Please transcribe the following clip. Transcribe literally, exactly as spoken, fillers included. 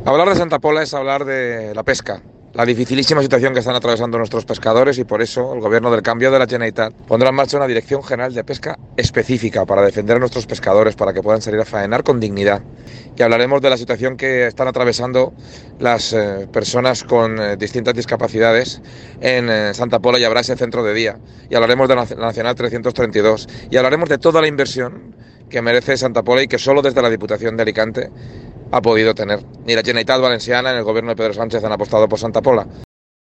Hablar de Santa Pola es hablar de la pesca, la dificilísima situación que están atravesando nuestros pescadores y por eso el Gobierno del Cambio de la Generalitat pondrá en marcha una Dirección General de Pesca específica para defender a nuestros pescadores, para que puedan salir a faenar con dignidad. Y hablaremos de la situación que están atravesando las eh, personas con eh, distintas discapacidades en eh, Santa Pola y habrá ese centro de día. Y hablaremos de la Nacional trescientos treinta y dos y hablaremos de toda la inversión que merece Santa Pola y que solo desde la Diputación de Alicante ha podido tener. Ni la Generalitat Valenciana ni el gobierno de Pedro Sánchez han apostado por Santa Pola.